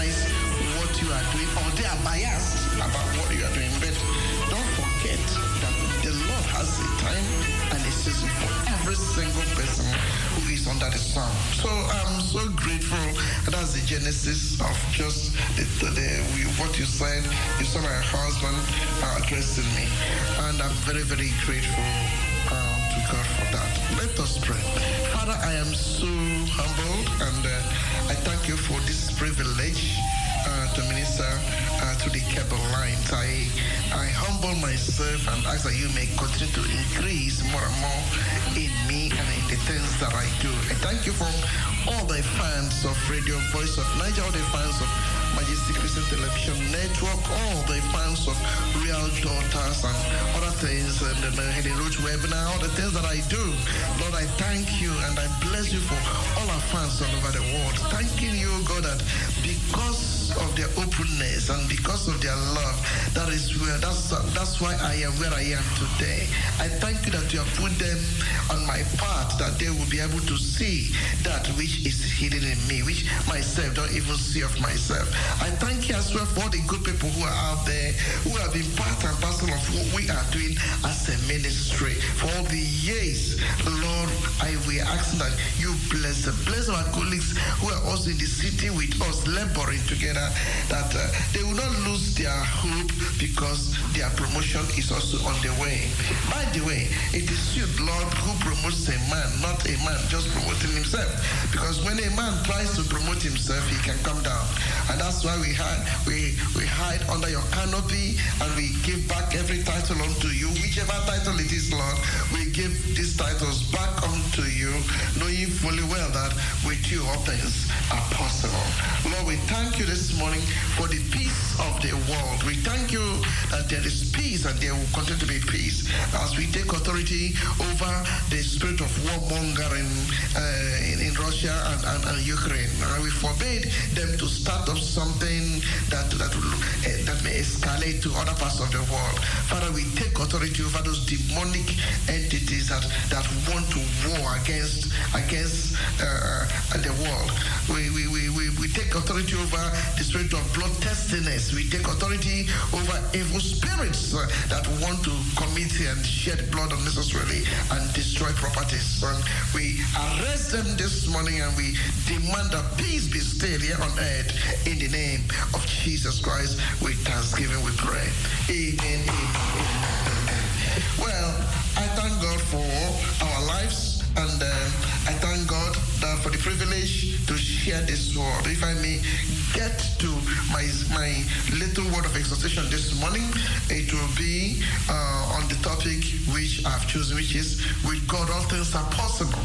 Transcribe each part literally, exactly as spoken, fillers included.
recognize what you are doing, or they are biased about what you are doing. But don't forget that the Lord has a time and a season for every single person who is under the sun. So I'm so grateful. That's the genesis of just the, the, the, what you said. You saw my husband uh, addressing me, and I'm very, very grateful um, to God for that. Let us pray. Father, I am so humbled, and uh, I thank you for this privilege uh, to minister uh, to the cable lines. I, I humble myself and ask that you may continue to increase more and more in me and in the things that I do. I thank you for all the fans of Radio Voice of Nigeria, all the fans of Majestic Christian Television Network, all the fans of Real Daughters and other things, and the Heady Roach webinar, all the things that I do. Lord, I thank you and I bless you for all our fans all over the world. Thanking you, God, that because of their openness and because of their love, that is where that's that's why I am where I am today. I thank you that you have put them on my path, that they will be able to see that which is hidden in me, which myself don't even see of myself. I thank you as well for the good people who are out there, who have been part and parcel of what we are doing as a ministry for all the years. Lord, I we are asking that you bless them, bless our colleagues who are also in the city with us, laboring together, that uh, they will not lose their hope because their promotion is also on the way. By the way, it is you, Lord, who promotes a man, not a man just promoting himself. Because when a man tries to promote himself, he can come down. And that's why we hide, we, we hide under your canopy, and we give back every title unto you. Whichever title it is, Lord, we give these titles back unto you, knowing fully well that with you all things are possible. Lord, we thank you this morning for the peace of the world. We thank you that there is peace and there will continue to be peace as we take authority over the spirit of warmongering uh, in, in Russia and, and, and Ukraine. And we forbade them to start up something that that, will, uh, that may escalate to other parts of the world. Father, we take authority over those demonic entities that, that want to war against against uh, the world. We, we, we, we, we take authority over the spirit of bloodthirstiness. We take authority over evil spirits uh, that want to commit and shed blood unnecessarily and destroy properties. And we arrest them this morning, and we demand that peace be still here on earth in the name of Jesus Christ. With thanksgiving we pray. Amen, amen, amen. Well, I thank God for our lives, and uh, I thank God that for the privilege to share this word. If I may get to my my little word of exhortation this morning, it will be uh, on the topic which I've chosen, which is, with God all things are possible.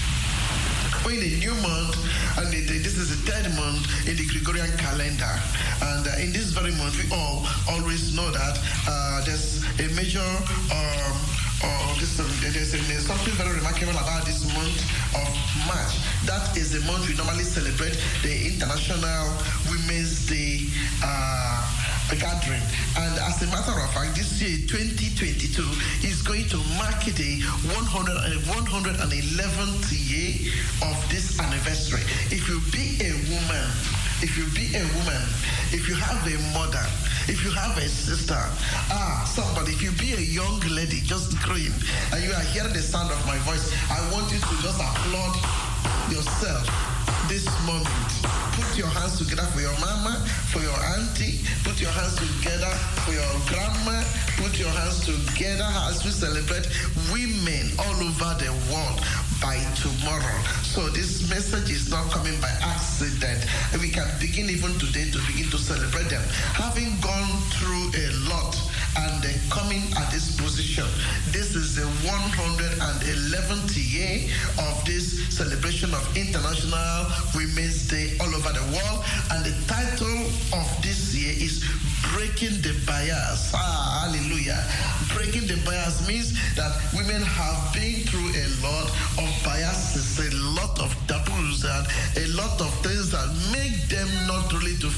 We're in a new month, and it, this is the third month in the Gregorian calendar. And uh, in this very month, we all always know that uh, there's a major, um, uh, this, um, there's, a, there's something very remarkable about this month of March. That is the month we normally celebrate the International Women's Day uh, gathering. And as a matter of fact, this year, twenty twenty-two, is going to mark the one hundred eleventh year of this anniversary. If you be a woman, if you be a woman, if you have a mother, if you have a sister, ah, somebody, if you be a young lady just growing, and you are hearing the sound of my voice, I want you to just applaud yourself this moment. Put your hands together for your mama, for your auntie. Put your hands together for your grandma. Put your hands together as we celebrate women all over the world by tomorrow. So this message is not coming by accident. We can begin even today to begin to celebrate them. Having gone through a lot and uh, coming at this position, this is the one hundred eleventh year of this celebration of International Women's Day all over the world. And the title of this year is Breaking the Bias. Ah, hallelujah. Breaking the bias means that women have been through a lot of biases, a lot of taboos, and a lot of things that make them not really to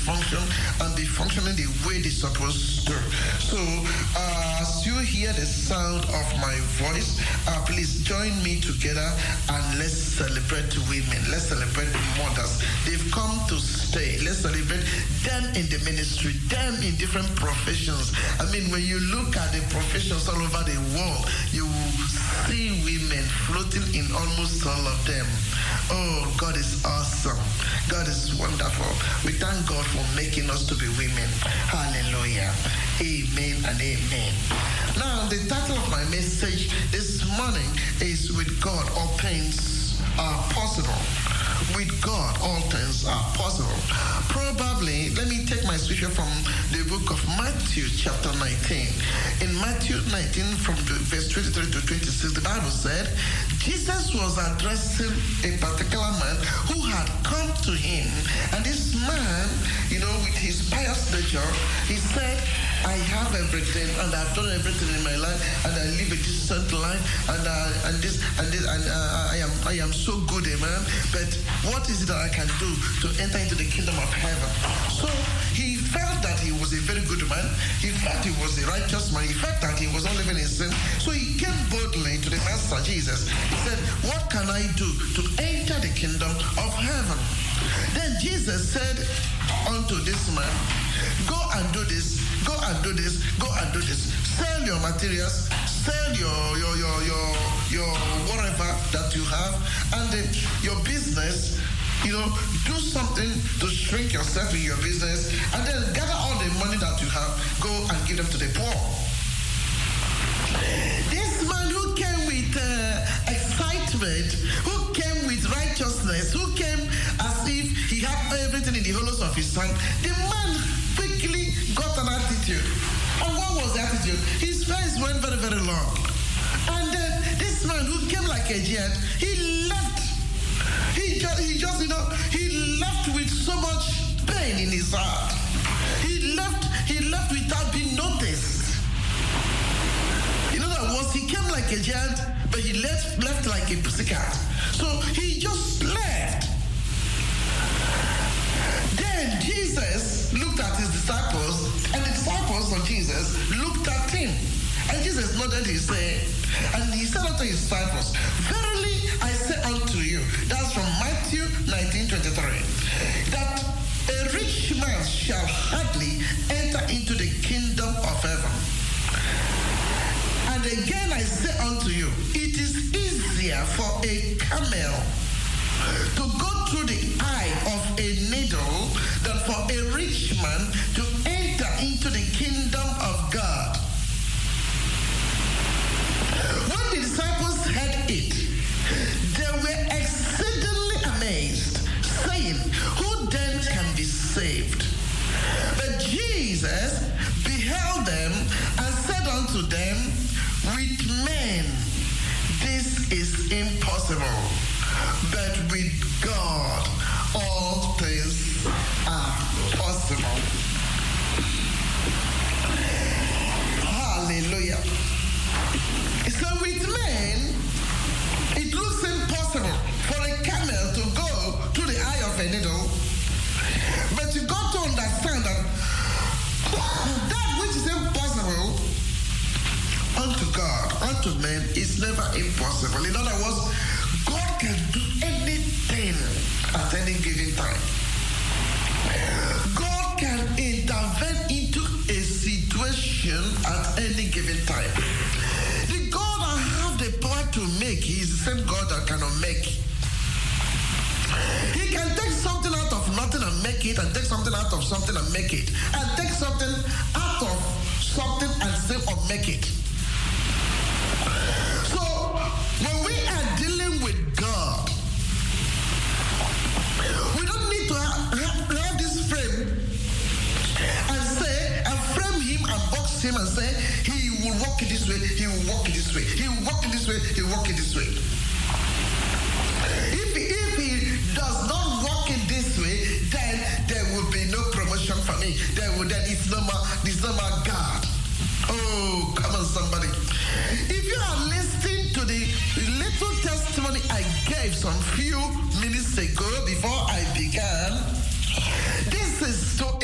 function and be functioning the way they're supposed to. So, uh, as you hear the sound of my voice, uh, please join me together and let's celebrate women. Let's celebrate mothers. They've come to stay. Let's celebrate them in the ministry, them in different professions. I mean, when you look at the professions all over the world, you will see women floating in almost all of them. Oh, God is awesome. God is wonderful. We thank God for making us to be women. Hallelujah. Amen and amen. Now, the title of my message this morning is With God All Things Are Possible. With God, all things are possible. Probably, let me take my scripture from the book of Matthew, chapter nineteen. In Matthew nineteen, from verse twenty-three to twenty-six, the Bible said, Jesus was addressing a particular man who had come to him. And this man, you know, with his pious nature, he said, I have everything, and I've done everything in my life, and I live a decent life, and uh, and this and this, and uh, I am I am so good, amen. But what is it that I can do to enter into the kingdom of heaven? So he felt that he was a very good man. He felt he was a righteous man. He felt that he was not living in sin. So he came boldly to the Master Jesus. He said, "What can I do to enter the kingdom of heaven?" Then Jesus said unto this man, "Go and do this. Go and do this. Go and do this. Sell your materials. Sell your your your your your whatever that you have, and uh, your business. You know, do something to shrink yourself in your business, and then gather all the money that you have. Go and give them to the poor." This man who came with uh, excitement, who came with righteousness, who came as if he had everything in the hollows of his hand, the man quickly got an attitude. And what was the attitude? His face went very, very long. And then this man who came like a giant, he left. He just, he just, you know, he left with so much pain in his heart. He left, he left without being noticed. In other words, he came like a giant, but he left, left like a pussycat. So he just left. Then Jesus looked at his disciples, and the disciples of Jesus looked at him. And Jesus nodded his head, and he said unto his disciples, "Verily I say unto you," that's from Matthew nineteen twenty-three, "that a rich man shall hardly enter into the kingdom of heaven. And again I say unto you, it is easier for a camel to go through the eye of a needle than for a rich man to enter into the kingdom of God." When the disciples heard it, they were exceedingly amazed, saying, "Who then can be saved?" But Jesus beheld them and said unto them, "With men this is impossible, but with God all things are possible." Hallelujah. So with men, it looks impossible for a camel to go through the eye of a needle, but you got to understand that that which is impossible unto God, unto men, is never impossible. In other words, God can do anything at any given time. God can intervene into a situation at any given time. The God that have the power to make, he is the same God that cannot make. He can take something out of nothing and make it, and take something out of something and make it, and take something out of something and still make it. So when we are dealing with God, we don't need to have, have, have this frame and say, and frame him and box him and say, he will walk it this way, he will walk it this way, he will walk it this way, he will walk it this way. If he, if he does not walk it this way, then there will be no promotion for me. There will, then it's no more, it's no more God. Oh, come on, somebody. If you are listening to the little testimony I gave some few minutes ago before I began, this is to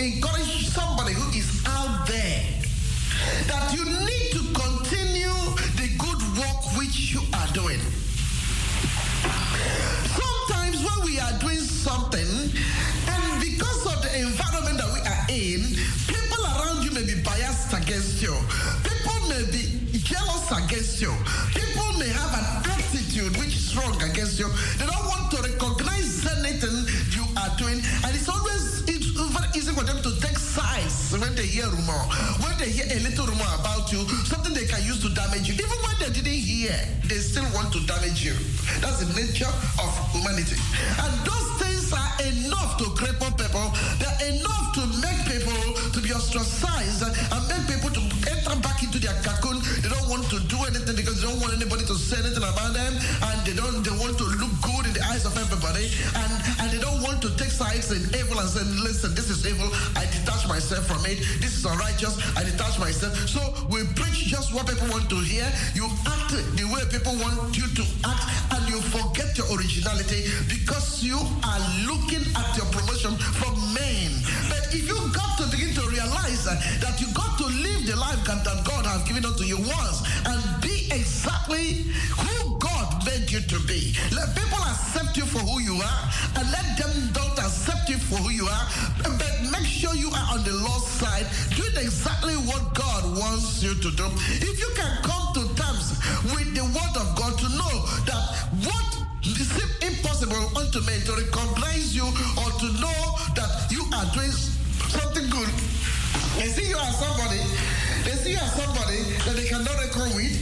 against you. People may have an attitude which is wrong against you. They don't want to recognize anything you are doing, and it's always it's very easy for them to take sides when they hear rumor, when they hear a little rumor about you, something they can use to damage you. Even when they didn't hear, they still want to damage you. That's the nature of humanity. And those things are enough to cripple people. They're enough to make people to be ostracized and make people to enter back into their cocoon. They don't want to do anything because they don't want anybody to say anything about them, and they don't they want to look good in the eyes of everybody, and, and they don't want to take sides in evil and say, listen, this is evil, I detach myself from it. This is unrighteous, I detach myself. So we preach just what people want to hear. You act the way people want you to act, and you forget your originality because you are looking at your promotion from men. But if you got to begin to realize uh, that you got to live the life that God has given unto you once and be exactly who God made you to be. Let people accept you for who you are, and let them don't accept you for who you are, but make sure you are on the Lord's side, doing exactly what God wants you to do. If you can come to terms with the word of God to know that what seems impossible unto men to recognize you or to know that you are doing something good. They see you as somebody, they see you as somebody that they cannot reckon with.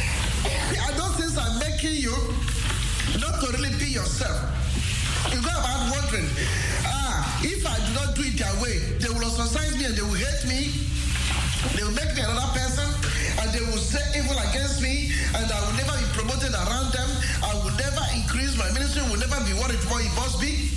And those things are making you not to really be yourself. You go about wondering, ah, if I do not do it their way, they will ostracize me and they will hate me. They will make me another person, and they will say evil against me, and I will never be promoted around them. I will never increase my ministry, will never be what it must be.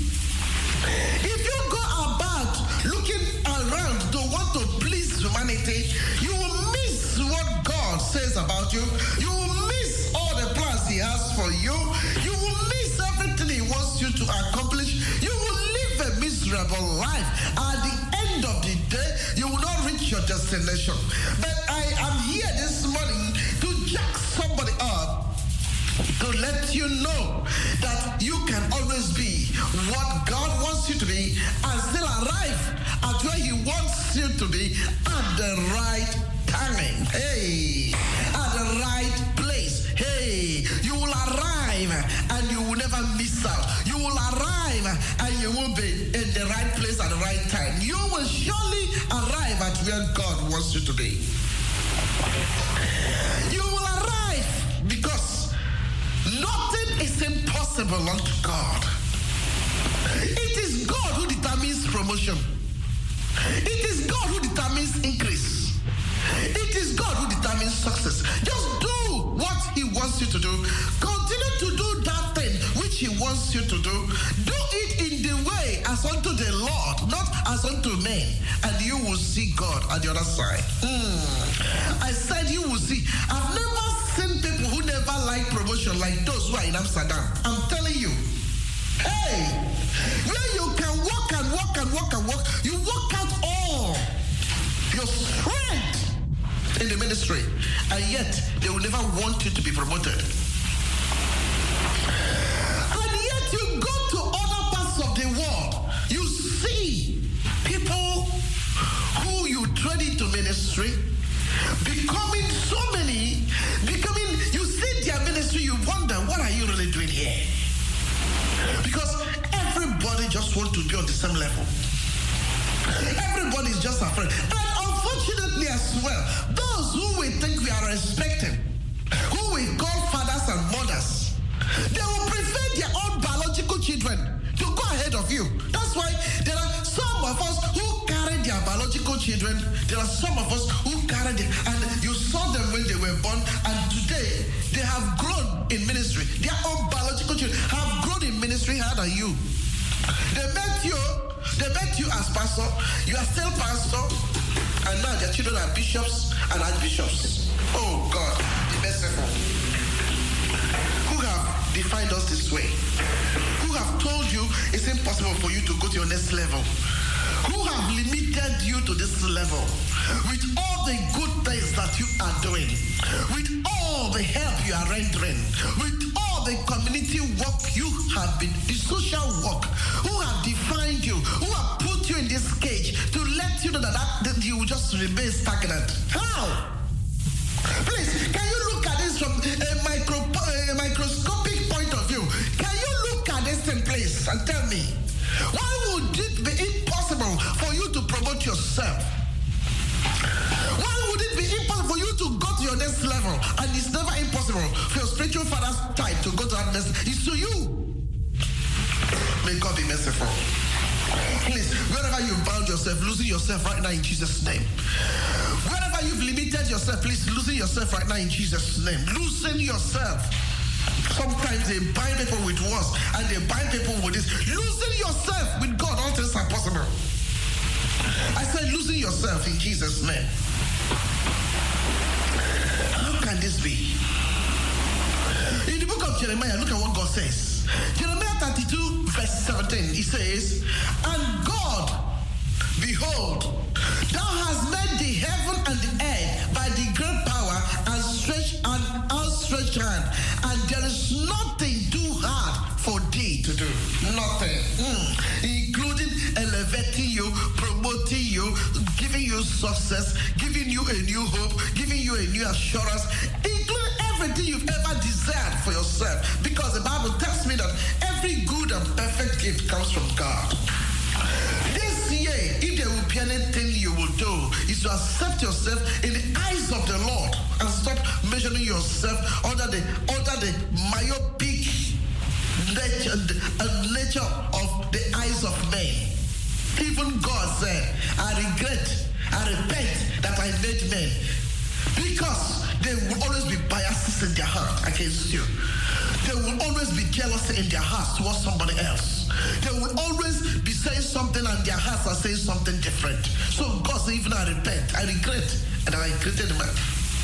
If you go about looking around to want to please humanity, you will miss what God says about you. You will miss all the plans He has for you. You will miss everything He wants you to accomplish. You will live a miserable life. At the end of the day, you will not reach your destination. But I am here this morning to jack somebody up, to let you know that you can always be what God wants you to be and still arrive at where He wants you to be at the right timing. Hey, at the right place. Hey, you will arrive and you will never miss out. You will arrive and you will be in the right place at the right time. You will surely arrive at where God wants you to be. You will arrive because nothing is impossible unto God. It is God who determines promotion. It is God who determines increase. It is God who determines success. Just do what He wants you to do. Continue to do that thing which He wants you to do. Do it in the way as unto the Lord, not as unto men, and you will see God at the other side. Mm. I said you will see. I've never seen people who never like promotion like those who are in Amsterdam. I'm telling you. Hey, where you can walk and walk and walk and walk, you walk out all your strength in the ministry, and yet they will never want you to be promoted. And yet you go to other parts of the world, you see people who you train into ministry becoming so many, becoming, you see their ministry, you wonder, what are you really doing here? Because everybody just wants to be on the same level. Everybody is just afraid. And unfortunately as well, those who we think we are respecting, who we call fathers and mothers, they will prefer their own biological children to go ahead of you. That's why there are some of us who carry their biological children. There are some of us who carry them, and you saw them when they were born, and today they have grown in ministry. Their own biological children have grown in ministry harder than you. They met you, they met you as pastor, you are still pastor, and now their children are bishops and archbishops. Oh God, the merciful. Who have defined us this way? Who have told you it's impossible for you to go to your next level? Who have limited you to this level? With all the good things that you are doing, with all the help you are rendering, with all the community work you have been, the social work, who have defined you, who have put you in this cage to let you know that, that, that you will just remain stagnant. How? Please, can you look at this from a, micro, a microscopic point of view, can you look at this in place and tell me, why would it be impossible for you to promote yourself? Why would it be impossible for you to go to your next level? And it's never impossible for your spiritual father's type to go to that next. It's to you. May God be merciful. Please, wherever you've bound yourself, losing yourself right now in Jesus' name. Wherever you've limited yourself, please losing yourself right now in Jesus' name. Loosen yourself. Sometimes they bind people with words and they bind people with this. Losing yourself with God, all things are possible. I said losing yourself in Jesus' name. How can this be? In the book of Jeremiah, look at what God says. Jeremiah thirty-two, verse seventeen, he says, and God, behold, thou hast made the heaven and the earth by the great power and stretched and outstretched hand, and there is nothing too hard for thee to do. Nothing. Mm. Including elevating you, promoting you, giving you success, giving you a new hope, giving you a new assurance, including everything you've ever desired for yourself. Because the Bible tells me that every good and perfect gift comes from God. This year, if there will be anything you will do, is to accept yourself in the eyes of the Lord and stop measuring yourself under the under the myopic nature, uh, nature of the eyes of men. Even God said, I regret, I repent that I made men. Because there will always be biases in their heart against you. There will always be jealousy in their hearts towards somebody else. They will always be saying something and their hearts are saying something different. So God said, even I repent, I regret, and I created man.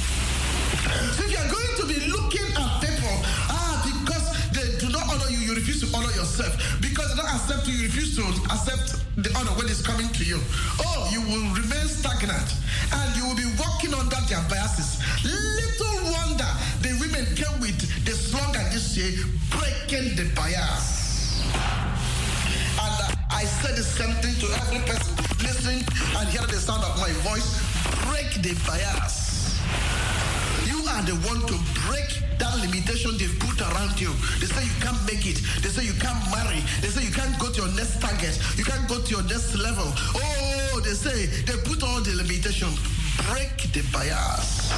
So if you are going to be looking at people, ah, because they do not honor you, you refuse to honor yourself. Because they don't accept you, you refuse to accept the honor when it's coming to you. Oh, you will remain stagnant and you will be walking under their biases. Little wonder the women came with the slogan this year, breaking the bias. And uh, I said the same thing to every person listening and hearing the sound of my voice, break the bias. You are the one to break that limitation they've put around you. They say you can't make it. They say you can't marry. They say you can't go to your next target. You can't go to your next level. Oh, they say they put all the limitations. Break the bias.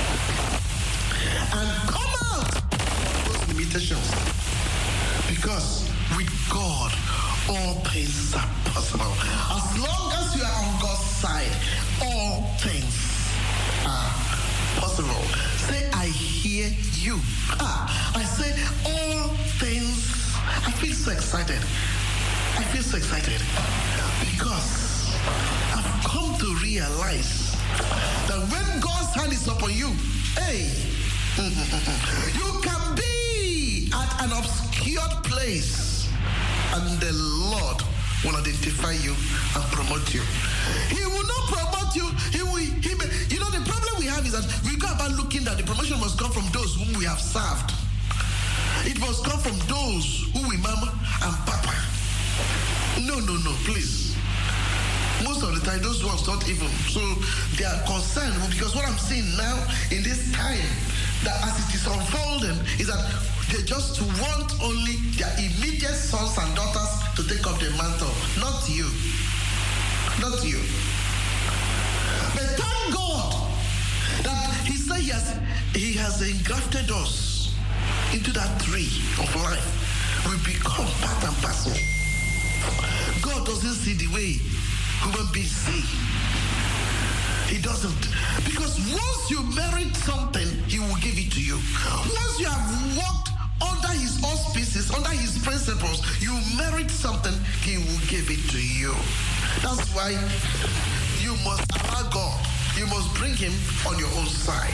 And come out of those limitations. Because with God, all things are possible. As long as you are on God's side, all things are possible. Say, I hear you. Ah, I say, all things. I feel so excited. I feel so excited because I've come to realize that when God's hand is upon you, hey, you can be at an obscure place and the Lord will identify you and promote you. He will not promote you. He will, he may, you know, the problem we have is that we go about looking that the promotion must come from those whom we have served. It must come from those who we mama and papa. No, no, no, please. Most of the time, those ones not even. So they are concerned because what I'm seeing now in this time, that as it is unfolding, is that they just want only their immediate sons and daughters to take up the mantle, not you. Not you. But thank God that He said He has, he has engrafted us into that tree of life. We become part and parcel. God doesn't see the way human beings see. He doesn't. Because once you merit something, He will give it to you. Once you have walked under His auspices, under His principles, you merit something, He will give it to you. That's why you must allow God. You must bring Him on your own side.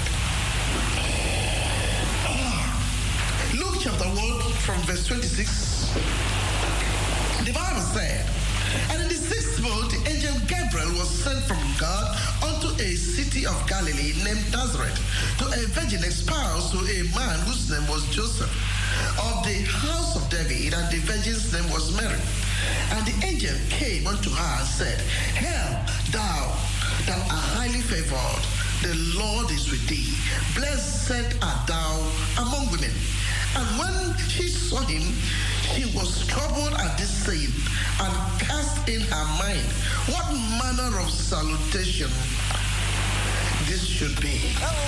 Luke chapter one from verse twenty-six. The Bible said, and in the sixth month, the angel Gabriel was sent from God unto a city of Galilee named Nazareth, to a virgin espoused to a man whose name was Joseph, of the house of David, and the virgin's name was Mary. And the angel came unto her and said, Hail, thou, thou art highly favored, the Lord is with thee. Blessed art thou among women. And when she saw him, she was troubled at this saying, and cast in her mind what manner of salutation this should be.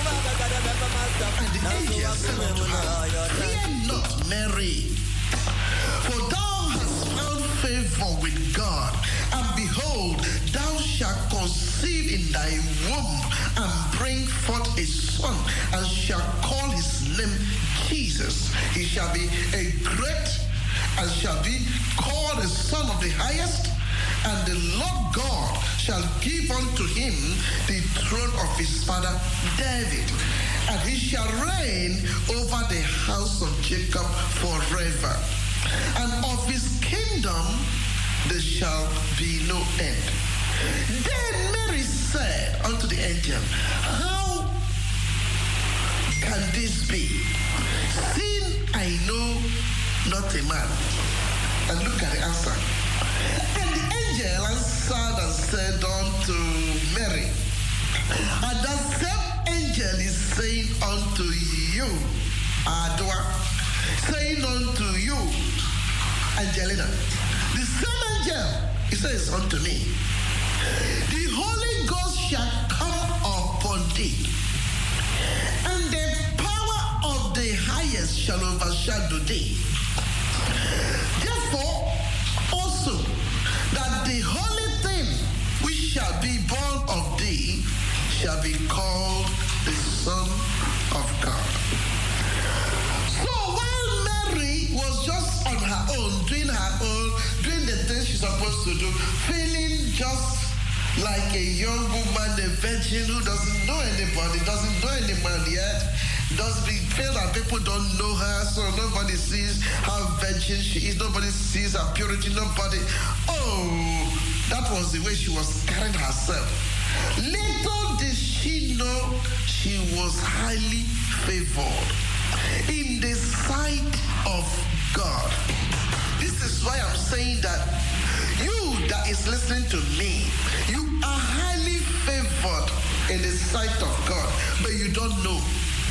And the angel said unto her, Fear not, Mary, for thou hast found favor with God, and behold, thou shalt conceive in thy womb, and bring forth a son, and shalt call his name Jesus. He shall be a great, and shall be called a son of the highest, and the Lord God shall give unto him the throne of his father David, and he shall reign over the house of Jacob forever, and of his kingdom there shall be no end. Then Mary said unto the angel, How can this be, seeing I know not a man? And look at the answer. And the angel answered and said unto Mary, and that same angel is saying unto you, Adwa, saying unto you, Angelina, the same angel, he says unto me, the Holy Ghost shall come upon thee, and the power of the highest shall overshadow thee. Therefore, also, that the holy thing which shall be born of thee shall be called the Son of God. So while Mary was just on her own, doing her own, doing the things she's supposed to do, feeling just like a young woman, a virgin who doesn't know anybody, doesn't know any man yet, does be feel that people don't know her, so nobody sees how virgin she is, nobody sees her purity, nobody. Oh, that was the way she was carrying herself. Little did she know she was highly favored in the sight of God. This is why I'm saying that you that is listening to me, you are highly favored in the sight of God, but you don't know.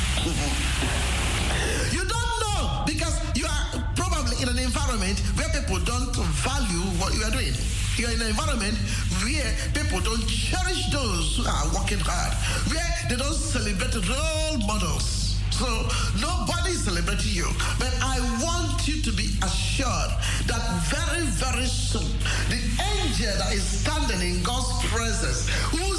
You don't know because you are probably in an environment where people don't value what you are doing. You are in an environment where people don't cherish those who are working hard, where they don't celebrate role models. So nobody is celebrating you. But I want you to be assured that very, very soon, the angel that is standing in God's presence, who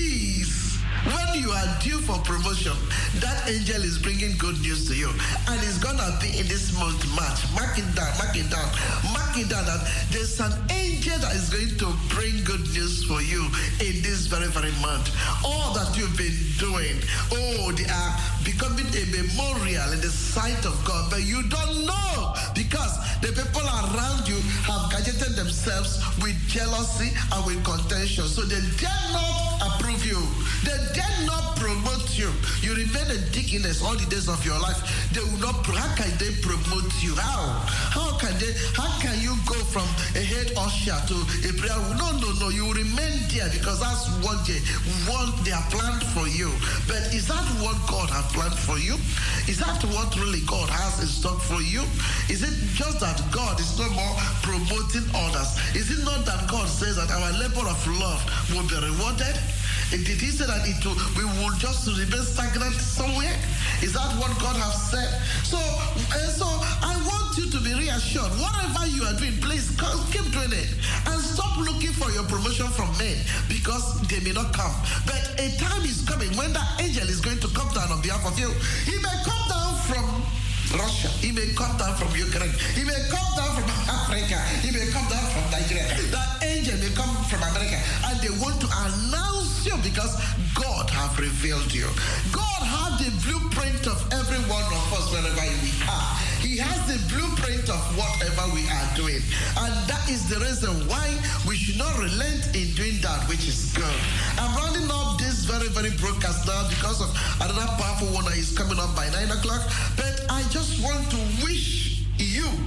sees when you are due for promotion, that angel is bringing good news to you. And it's going to be in this month, March. Mark it down, mark it down, mark it down that there's an angel that is going to bring good news for you in this very, very month. All that you've been doing, oh, they are becoming a memorial in the sight of God. But you don't know because the people around you have gadgeted themselves with jealousy and with contention. So they dare not approve you. They dare not promote you. You remain a deaconess all the days of your life. They will not. How can they promote you? How? How can they? How can you go from a head usher to a prayer? No, no, no. You remain there because that's what they want. They are planned for you. But is that what God has planned for you? Is that what really God has in stock for you? Is it just that God is no more promoting others? Is it not that God says that our labor of love will be rewarded? Did he say that it will, we will just remain stagnant somewhere? Is that what God has said? So, uh, so I want you to be reassured. Whatever you are doing, please keep doing it. And stop looking for your promotion from men because they may not come. But a time is coming when that angel is going to come down on behalf of you. He may come down from Russia. He may come down from Ukraine. He may come down from Africa. He may come down from Nigeria. That angel may come from America. And they want to announce you because God have revealed you. God has the blueprint of every one of us wherever we are. He has the blueprint of whatever we are doing. And that is the reason why we should not relent in doing that which is good. I'm rounding up this very, very broadcast now because of another powerful one that is coming up by nine o'clock. But I just want to wish you who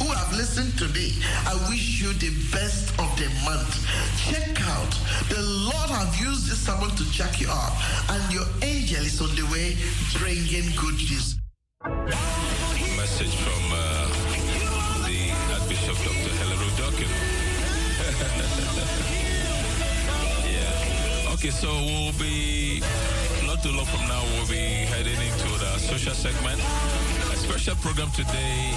who have listened today, I wish you the best of the month. Check out, the Lord have used this sermon to jack you up, and your angel is on the way bringing good news. Message from uh, the Archbishop Doctor Helen Udokin. Yeah. Okay, so we'll be not too long from now. We'll be heading into the social segment. A special program today.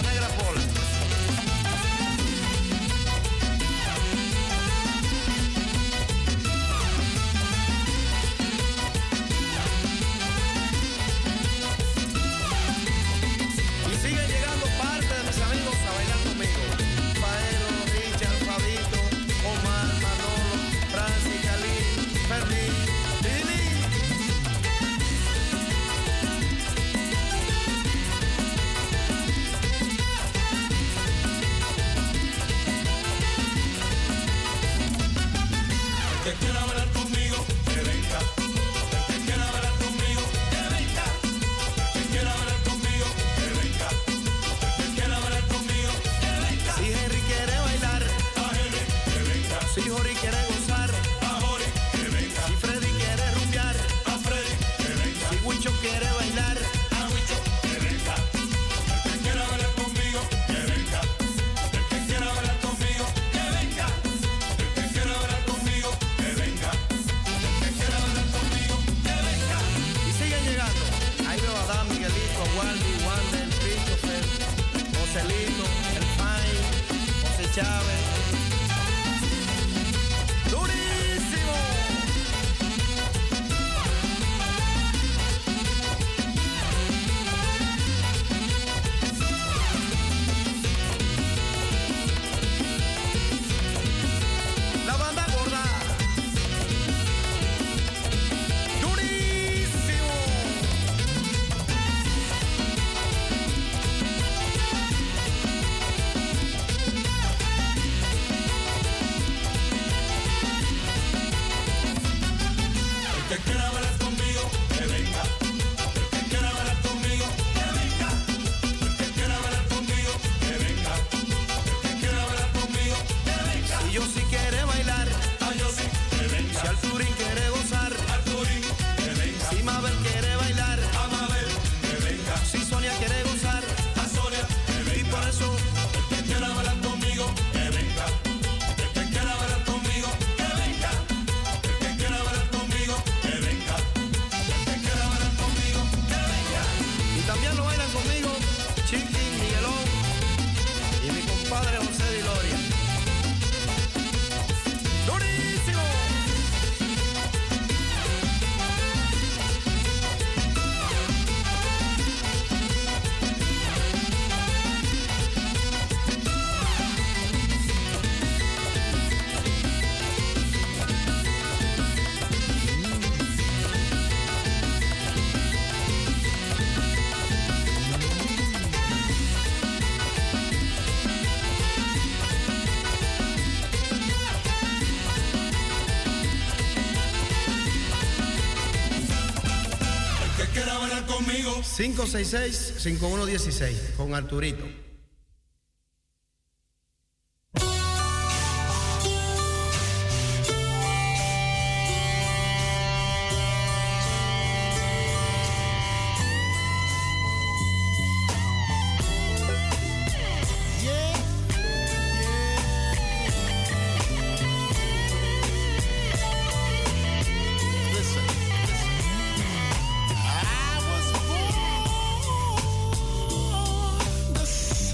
negra Paul. Y siguen llegando parte de mis amigos a bailar conmigo. Faelo, Richard, Fabito, Omar, Manolo, Francis, Cali, Ferdi, Lili. El que quiera bailar conmigo, que venga. El que quiera bailar conmigo, que venga. El que quiera bailar conmigo, que venga. El que quiera bailar conmigo, que venga. Si Henry quiere bailar, A Henry, que venga. si Jory quiere gozar, A Jory, que venga. si Freddy quiere rumbear, A Freddy, que venga. si Wicho quiere bailar, A Wicho, que venga. El que quiera bailar conmigo, que venga. El que quiera bailar conmigo, que venga. El que quiera bailar conmigo, que venga. El que quiera bailar conmigo, que venga. y siguen llegando. Ahí veo a Adam, Miguelito, Waldy, Wander, Christopher, Joselito, El Pai, José Chávez. ¡Durísimo! La banda gorda. ¡Durísimo! El que quiera bailar conmigo, que venga. El que quiera bailar conmigo, que venga. El que quiera bailar conmigo, que venga. El que quiera bailar conmigo, que venga. Si yo sí quiere bailar, Ah, yo sí, que si venga. Arturín quiere gozar, Arturín, que venga. si Mabel quiere bailar, A Mabel, que venga. si Sonia quiere gozar, A Sonia, que y venga. por eso El que quiera bailar conmigo, que venga. El que quiera bailar conmigo, que venga. El que quiera bailar conmigo, que venga. El que quiera bailar conmigo, que venga. y también lo bailan conmigo Chiqui, Miguelón y mi compadre José Di Loria. ¡Durísimo! El que quiera bailar conmigo. cinco seis seis, cinco uno uno seis con Arturito. Listen, listen. I was born the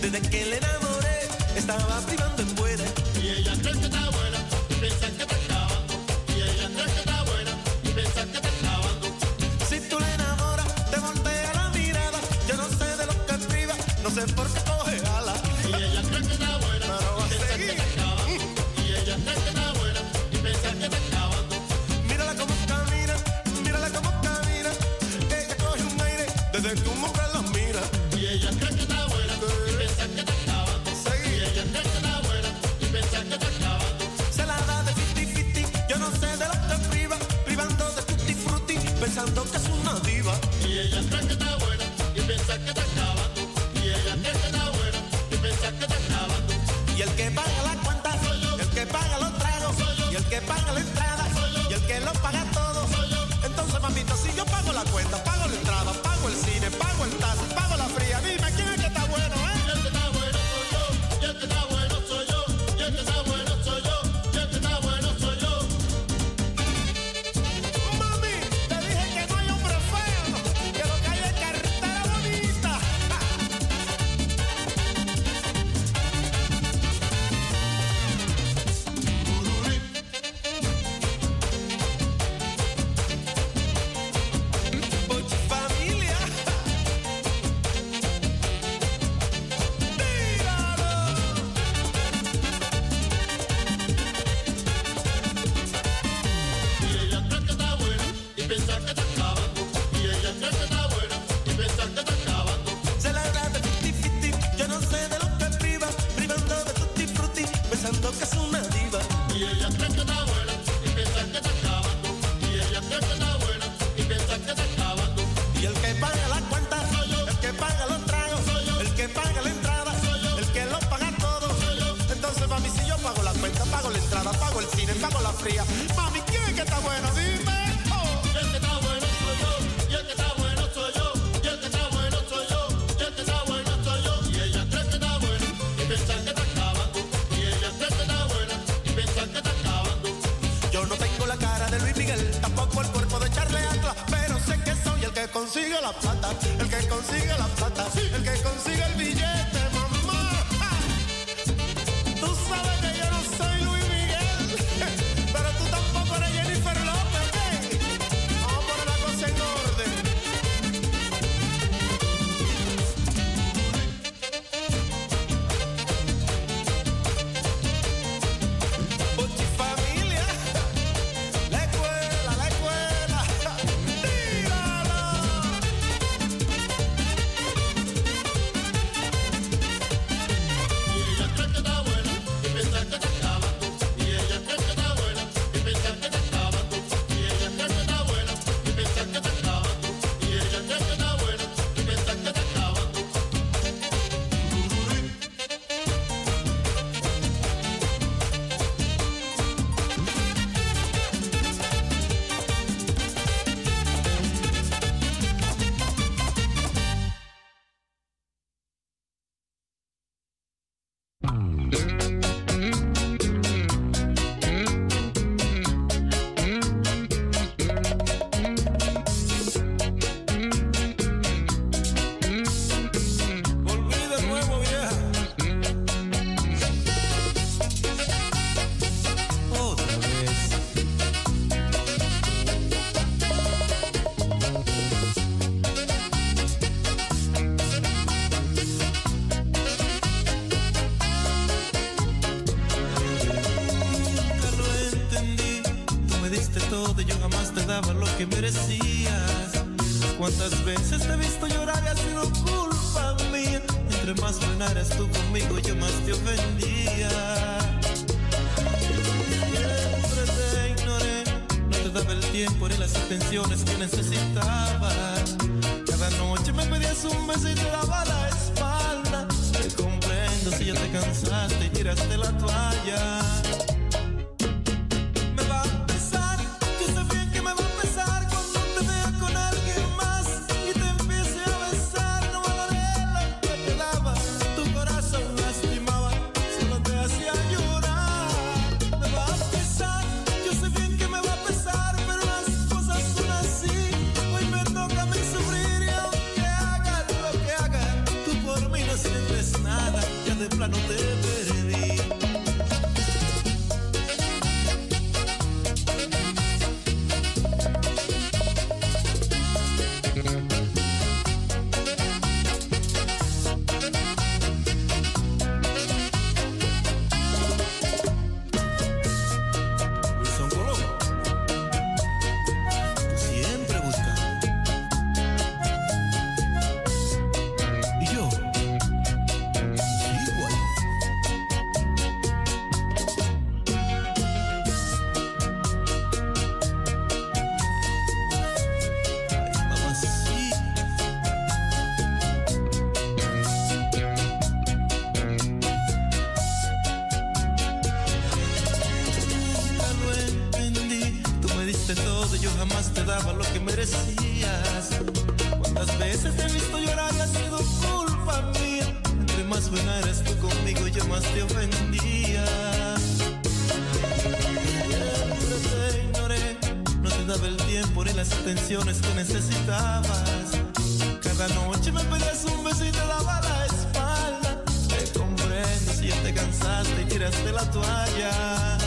Desde que le enamoré, estaba privando en buena. Y ella cree que está buena y piensa que está acabando. Y ella cree que está buena y piensa que está acabando. Si tú le enamoras, te voltea la mirada. Yo no sé de lo que priva, no sé por qué coge ala. Y ella cree que está buena Pero va y a piensa que seguir. está acabando. Y ella cree que está buena y piensa que está acabando. Mírala cómo camina, mírala cómo camina. Ella coge un aire desde que un hombre la mira. Y ella cree que está buena y piensa que está acabando. Y ella cree que está buena y piensa que está acabando. Se la da de fifty fifty, yo no sé de lo que priva. Privando de tutti frutti, pensando que es una diva. Y ella cree que está buena y piensa que está acabando. Y ella cree que está buena y piensa que está acabando. Y el que paga la cuenta, Soy yo. el que paga los tragos, Soy yo. y el que paga la entrada, Soy yo. y el que lo paga todo. Soy yo. Entonces, mamita, si yo pago la cuenta, pago la entrada, pago el cine, pago el taxi, pago la fría, dime quién es que está bueno, ¿eh? Y el que está bueno soy yo. Y el que está bueno soy yo. Y el que está bueno soy yo. Y el que está bueno soy yo. Mami, te dije que no hay hombre feo, que lo que hay es cartera bonita. Pochi familia. Tíralo. Y ella cree que está buena y piensa que está acabando. Y ella cree que está buena y piensa que está acabando. Se la da de fifty fifty, yo no sé de lo que priva, privando de tutti frutti, pensando que es una diva. Y ella cree que está buena y piensa que está acabando. Y ella cree que está buena y piensa que está acabando. Y el que paga la cuenta, Soy yo. el que paga los tragos, Soy yo. el que paga la entrada, Soy yo. el que lo paga todo. Soy yo. Entonces, mami, si yo pago la cuenta, pago la entrada, pago el cine, pago la fría. Mami, ¿quién es que está bueno? Dime. Oh. Y el que está bueno soy yo. Y el que está bueno soy yo. Y el que está bueno soy yo. Y el que está bueno soy yo. Y ella cree que está buena y piensa que está acabando. Y ella cree que está buena y piensa que está acabando. Yo no tengo la cara de Luis Miguel, tampoco el cuerpo de Charlie Atlas, pero sé que soy el que consigue la plata, el que consigue la plata, el que consigue el billete, mamá. ¡Ah! Tú sabes que yo no soy Luis Miguel, pero tú tampoco eres Jennifer López, ¿ok? Vamos a poner la cosa en orden. Pochi familia, la escuela, la escuela, tíralo. Y ella cree que está buena y piensa que está acabando. Y ella cree que está buena y piensa que está acabando. Y ella cree que está buena y piensa que está acabando. Y ella cree que está buena y piensa que está acabando. Volví de nuevo, vieja. Otra vez. Nunca lo entendí. Tú me diste todo y yo jamás te daba lo que merecías. ¿Cuántas veces te he visto llorar y ha sido culpa mía? Entre más buena eres tú conmigo, yo más te ofendía. Siempre te ignoré, no te daba el tiempo ni las atenciones que necesitaba. Cada noche me pedías un beso y te daba la espalda. Te comprendo si ya te cansaste y tiraste la toalla. Me va a pesar, yo sé bien que me va a pesar cuando te vea con alguien más y te empiece a besar. No valoré lo que te daba, tu corazón lastimaba, solo te hacía llorar. Me va a pesar, yo sé bien que me va a pesar, pero las cosas son así. Hoy me toca a mí sufrir y aunque haga lo que haga, tú por mí no sientes nada. diste todo y yo jamás te daba lo que merecías. Cuántas veces te he visto llorar y ha sido culpa mía. Entre más buena eres tú conmigo, yo más te ofendía. Siempre te ignoré, no te daba el tiempo ni las atenciones que necesitabas. Cada noche me pedías un beso y te daba la espalda. Te comprendo si ya te cansaste y tiraste la toalla.